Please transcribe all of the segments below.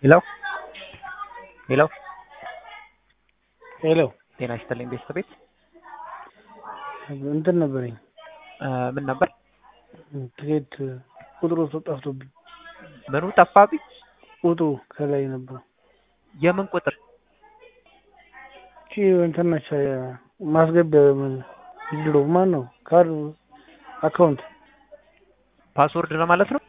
ሄሎ ሄሎ ሄሎ ጤና ይስጥልኝ ቤተሰቤት እንትን ነበረኝ ምን ነበር? ትኬት ቁጥሩ ጠፍቶብኝ። ምኑ ጠፋብኝ? ቁጥሩ ከላይ ነበር። የምን ቁጥር? እንትን ነች ማስገቢያ ድሮ ማን ነው ካርድ አካውንት ፓስወርድ ነው ማለት ነው።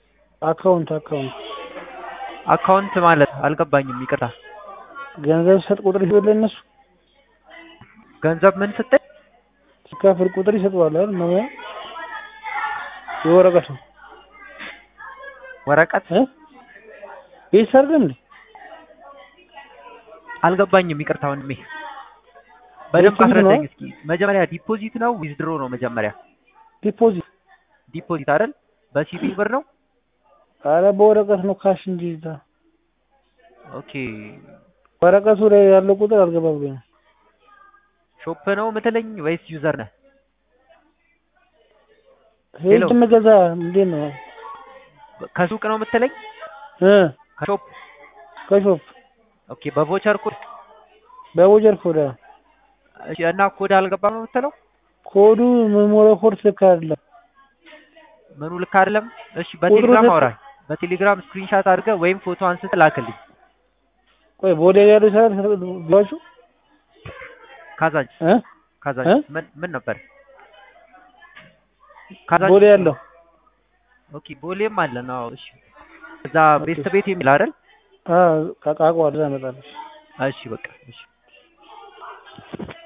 አካውንት ማለት አልገባኝም፣ ይቅርታ። ገንዘብ ሰጥ ቁጥር ይወለ እነሱ ገንዘብ ምን ስትል ሲካፈል ቁጥር ይሰጣዋል አይደል? ነው የወረቀት ወረቀት ይሰርግም አልገባኝም፣ ይቅርታ ወንድሜ። በደንብ አስረዳኝ እስኪ። መጀመሪያ ዲፖዚት ነው ዊዝድሮ ነው? መጀመሪያ ዲፖዚት አይደል? በሲቢ ብር ነው? አረ በወረቀት ነው ካሽ እንጂ። ኦኬ ወረቀቱ ላይ ያለው ቁጥር አልገባ ብሎኝ። ሾፕ ነው የምትለኝ ወይስ ዩዘር ነህ? ሄሎ ተመገዛ እንዴ ነው? ከሱቅ ነው የምትለኝ? ከሾፕ ኦኬ። በቮቸር ኮድ እሺ። እና ኮድ አልገባም ነው የምትለው? ኮዱ ሜሞሪ ኮድ ልክ አይደለም። ምኑ ልክ አይደለም? እሺ በቴሌግራም አውራኝ። በቴሌግራም ስክሪንሻት አድርገህ ወይም ፎቶ አንስተህ ላክልኝ። ቆይ ቦሌ ያለው ሰዓት ብላችሁ ካዛንች ምን ነበር? ካዛንች ቦሌ ያለው ኦኬ። ቦሌም አለ ነው። እሺ እዛ ቤት የሚል አይደል? ካቃቋ አለ ያመጣልሽ። እሺ በቃ እሺ።